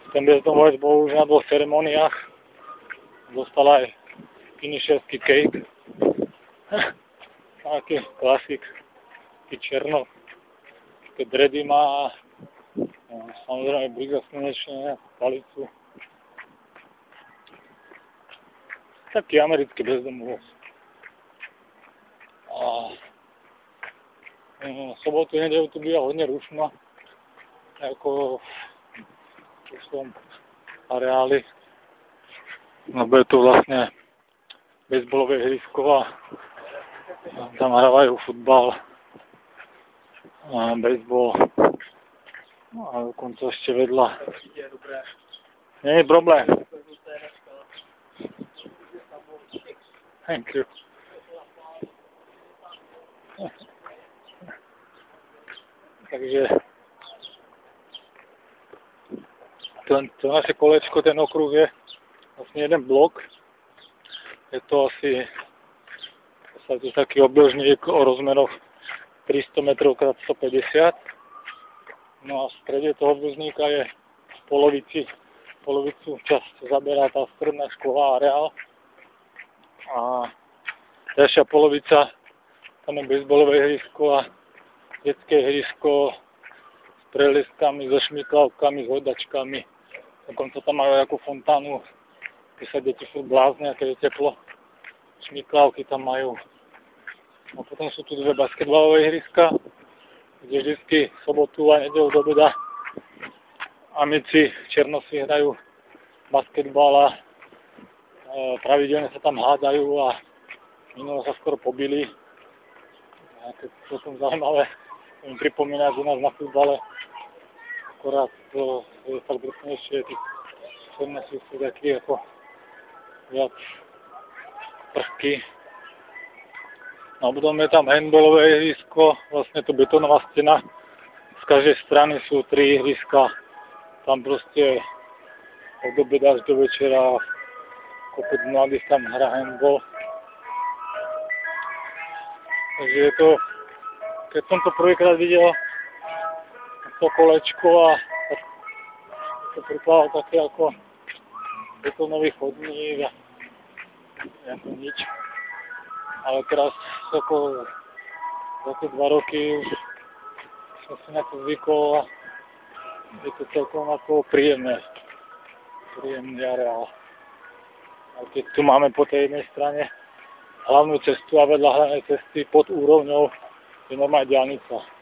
Ten bezdomovec bol už na 2 ceremoniách. Dostal aj finisherský cake. Taký klasik. Taký černo. Také dredy má. Samozrejme blízko slnečne, palicu. Taký americký bezdomovec. A sobotu, nedeľu tu býva hodne rušno. Ako v tom areáli. Lebo je tu vlastne bejsbolové ihrisko a tam hrávajú futbal, bejsbol. No a dokonca ešte vedľa. Nie je problém. Thank you. Takže to naše kolečko, ten okruh je vlastne jeden blok. Je to asi taký obdĺžník o rozmeroch 300 metrov x 150. No a v strede toho obdĺžníka je v polovicu časť zaberá tá stredná škola areál. A ďalšia polovica tam je bejsbolové ihrisko a detské ihrisko s prelieskami, so šmyklavkami, s hodačkami. Dokonca tam majú nejakú fontánu, keď sa deti sú blázne, keď je teplo. Šmyklavky tam majú. A potom sú tu 2 basketbalové ihriska, kde vždy sobotu a nedeľu do obeda amici černosy hrajú basketbal a pravidelne sa tam hádajú a minulo sa skoro pobili. A to je potom zaujímavé, mi pripomína, že u nás na futbale akorát to je tak drsnejšie, tí černosy sú takí ako viac prchky. No potom je tam handballové ihrisko, vlastne to betónová stena. Z každej strany sú 3 ihriska. Tam proste od obeda až do večera kopec mladých tam hrá handball. Takže je to, keď som to prvýkrát videl, to kolečko a to pripadalo také ako betónový chodník a ako nič. Ale teraz ako za tie 2 roky už som si na to zvykol a je to celkom ako príjemný areál. A keď tu máme po tej jednej strane hlavnú cestu a vedľa hlavnej cesty pod úrovňou je normálna diaľnica.